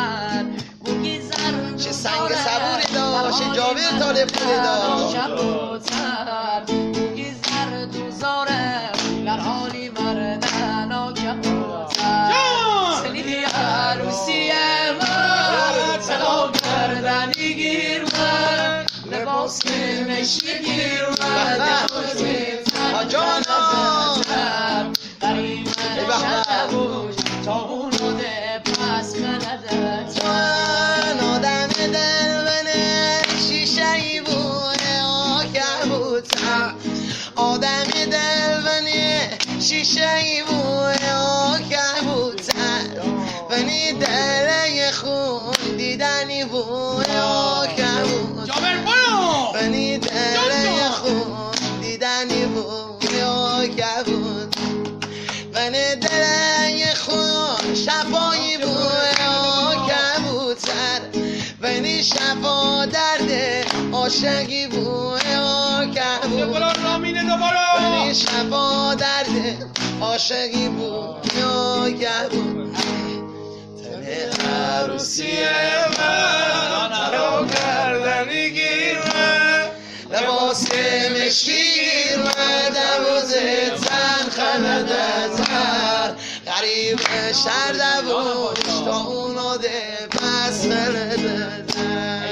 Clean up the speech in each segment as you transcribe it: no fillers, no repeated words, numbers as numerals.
چه سنگ صبوری داشت جاوید طالب پوری داشت بوگی زرد و زاره در حالی مردن آکبوتر سلی عروسی من سلام کردنی گیر من لباس مشی گیر من تا اون رو ده پس مندت من آدم دلبنه شیشه‌ای بوده آکبوتر آدم دلبنه شیشه‌ای بوده آکبوتر بنی دله خون دیدنی بوده آکبوتر بنی دله خون دیدنی بوده آکبوتر بنی دله خون شفایی بوده آکبوتر بنی شفا درد عاشقی بوده آکبوتر بنی شفا درد عاشقی بوده آکبوتر تن عروسی من ترا کردنی گیر من لباس مشکیر من دوز تن خندتر غریب شرده بود تا اونو ده پس خندتر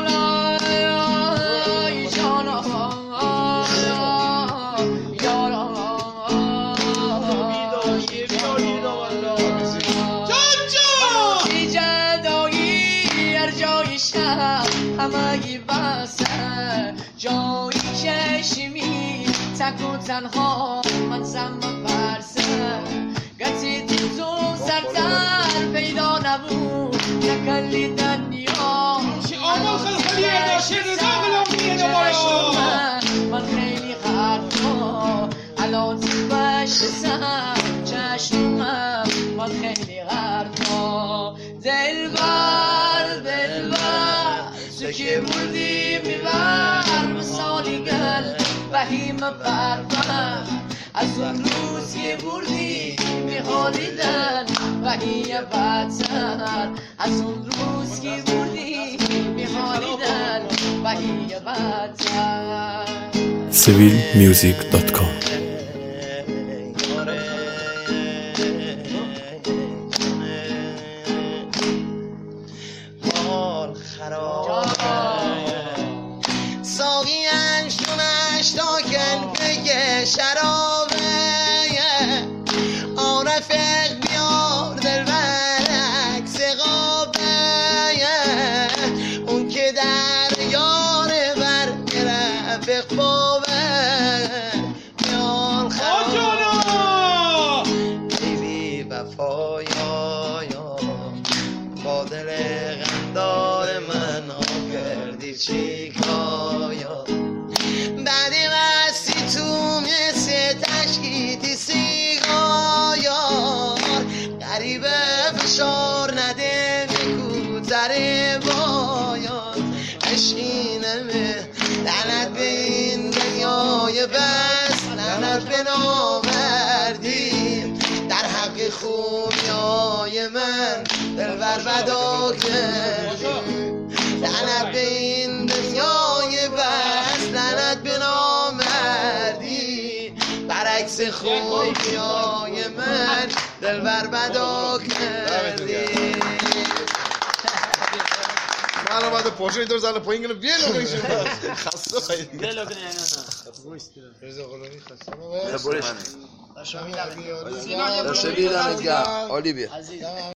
همگی بسه جایی چشمی تک و تنها من زمان برسه گتی تو سرتر پیدا نبود نکلی دنیا آمال خلخلیه داشته رضا غلامیه دوباره من خیلی حرفا الان بشتم چشمم من خیلی حرفا دلبر تو که بردی میبر مثالی گل وحیم بربر از اون روز که بردی میخوالیدن وحی بدتر از اون روز که بردی میخوالیدن وحی بدتر civilmusic.com ساقی انشونش تاکن بگه شرابه آرفق بیار دل برعکس قابه اون که در یاره بر رفق بابه بیار خراب بیبی وفایا با دل غمدار من ها کردی چیکایا بعدی قصی تو مثل تشکیتی سیگایار غریبه فشار نده بکوتر بایان اشینمه لعنت به این دنیای بس لعنت به نامردی در حق خوبیای من دلبر بدا کردی لعنت به این دنیای بس لعنت به نامردی برعکس خوبیای من دلبر بدا کردی من بعد پوچه دور زال پایین گلو بیه لوگی شد خسته خیلی بیه لوگی نه رضا غلامی خسته برش شبیه دمت گرم عالی بیا